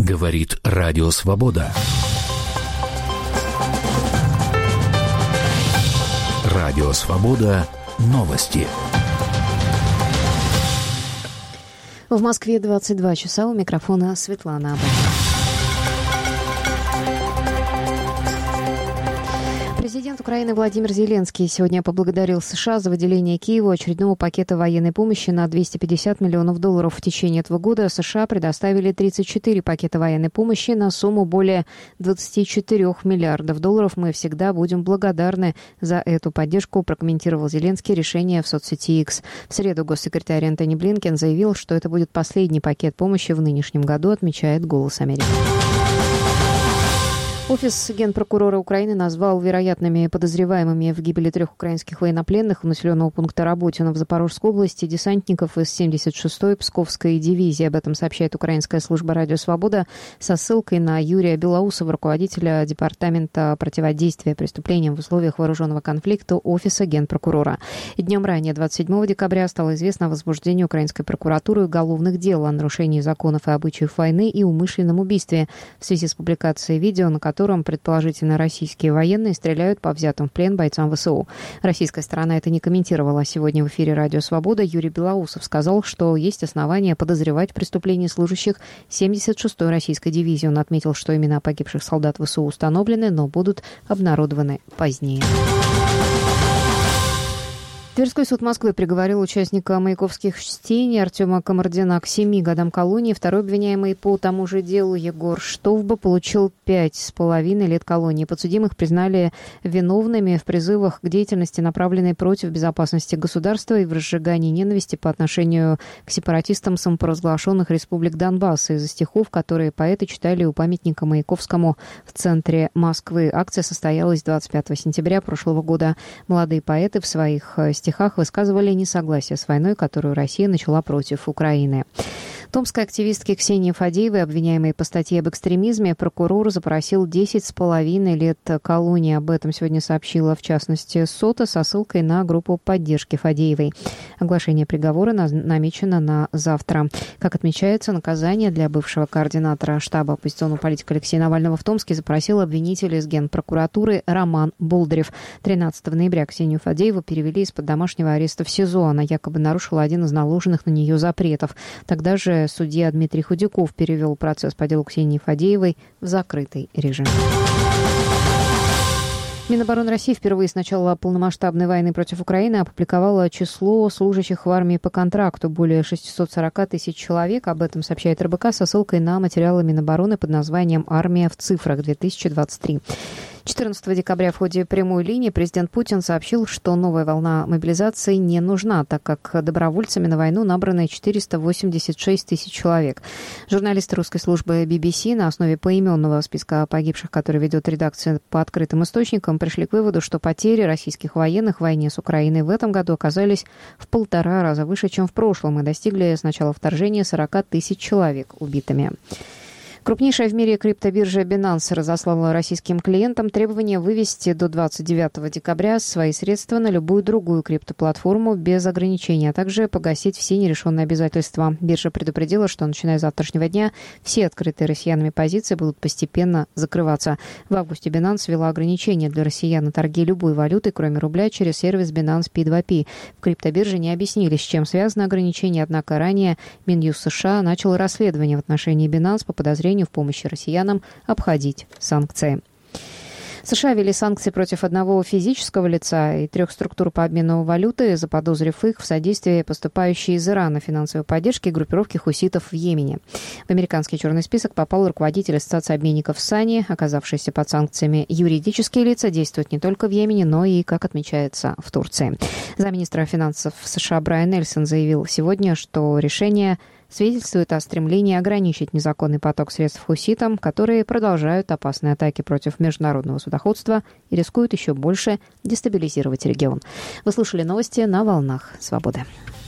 Говорит Радио Свобода. Радио Свобода. Новости. В Москве 22 часа. У микрофона Светлана Абакова. Президент Украины Владимир Зеленский сегодня поблагодарил США за выделение Киеву очередного пакета военной помощи на $250 миллионов. В течение этого года США предоставили 34 пакета военной помощи на сумму более $24 миллиардов. Мы всегда будем благодарны за эту поддержку, прокомментировал Зеленский решение в соцсети X. В среду госсекретарь Антони Блинкен заявил, что это будет последний пакет помощи в нынешнем году, отмечает «Голос Америки». Офис Генпрокурора Украины назвал вероятными подозреваемыми в гибели 3 украинских военнопленных у населенного пункта Работино в Запорожской области десантников из 76-й Псковской дивизии. Об этом сообщает украинская служба «Радио Свобода» со ссылкой на Юрия Белоусова, руководителя Департамента противодействия преступлениям в условиях вооруженного конфликта Офиса Генпрокурора. И днем ранее, 27 декабря, стало известно о возбуждении украинской прокуратуры уголовных дел о нарушении законов и обычаев войны и умышленном убийстве в связи с публикацией видео, на котором предположительно российские военные стреляют по взятым в плен бойцам ВСУ. Российская сторона это не комментировала. Сегодня в эфире «Радио Свобода» Юрий Белоусов сказал, что есть основания подозревать в преступлении служащих 76-й российской дивизии. Он отметил, что имена погибших солдат ВСУ установлены, но будут обнародованы позднее. Тверской суд Москвы приговорил участника маяковских чтений Артема Камардина к 7 годам колонии. Второй обвиняемый по тому же делу Егор Штовба получил 5,5 лет колонии. Подсудимых признали виновными в призывах к деятельности, направленной против безопасности государства и в разжигании ненависти по отношению к сепаратистам самопровозглашенных республик Донбасса из-за стихов, которые поэты читали у памятника Маяковскому в центре Москвы. Акция состоялась 25 сентября прошлого года. Молодые поэты в своих стихах высказывали несогласие с войной, которую Россия начала против Украины. Томской активистке Ксении Фадеевой, обвиняемой по статье об экстремизме, прокурор запросил 10,5 лет колонии. Об этом сегодня сообщила, в частности, СОТА со ссылкой на группу поддержки Фадеевой. Оглашение приговора намечено на завтра. Как отмечается, наказание для бывшего координатора штаба оппозиционного политика Алексея Навального в Томске запросил обвинитель из Генпрокуратуры Роман Болдырев. 13 ноября Ксению Фадееву перевели из-под домашнего ареста в СИЗО. Она якобы нарушила один из наложенных на нее запретов. Тогда же судья Дмитрий Худяков перевел процесс по делу Ксении Фадеевой в закрытый режим. Минобороны России впервые с начала полномасштабной войны против Украины опубликовало число служащих в армии по контракту. Более 640 тысяч человек. Об этом сообщает РБК со ссылкой на материалы Минобороны под названием «Армия в цифрах 2023». 14 декабря в ходе прямой линии президент Путин сообщил, что новая волна мобилизации не нужна, так как добровольцами на войну набраны 486 тысяч человек. Журналисты русской службы BBC на основе поименного списка погибших, который ведет редакция по открытым источникам, пришли к выводу, что потери российских военных в войне с Украиной в этом году оказались в 1,5 раза выше, чем в прошлом, и достигли с начала вторжения 40 тысяч человек убитыми. Крупнейшая в мире криптобиржа Binance разослала российским клиентам требование вывести до 29 декабря свои средства на любую другую криптоплатформу без ограничений, а также погасить все нерешенные обязательства. Биржа предупредила, что начиная с завтрашнего дня все открытые россиянами позиции будут постепенно закрываться. В августе Binance ввела ограничения для россиян на торги любой валютой, кроме рубля, через сервис Binance P2P. В криптобирже не объяснили, с чем связано ограничение, однако ранее Минюст США начал расследование в отношении Binance по подозрению в помощи россиянам обходить санкции. США ввели санкции против одного физического лица и 3 структур по обмену валюты, заподозрив их в содействии поступающей из Ирана финансовой поддержки группировки хуситов в Йемене. В американский черный список попал руководитель Ассоциации обменников Сани, оказавшийся под санкциями. Юридические лица действуют не только в Йемене, но и, как отмечается, в Турции. Замминистра финансов США Брайан Нельсон заявил сегодня, что решение свидетельствует о стремлении ограничить незаконный поток средств хуситам, которые продолжают опасные атаки против международного судоходства и рискуют еще больше дестабилизировать регион. Вы слушали новости на «Волнах Свободы».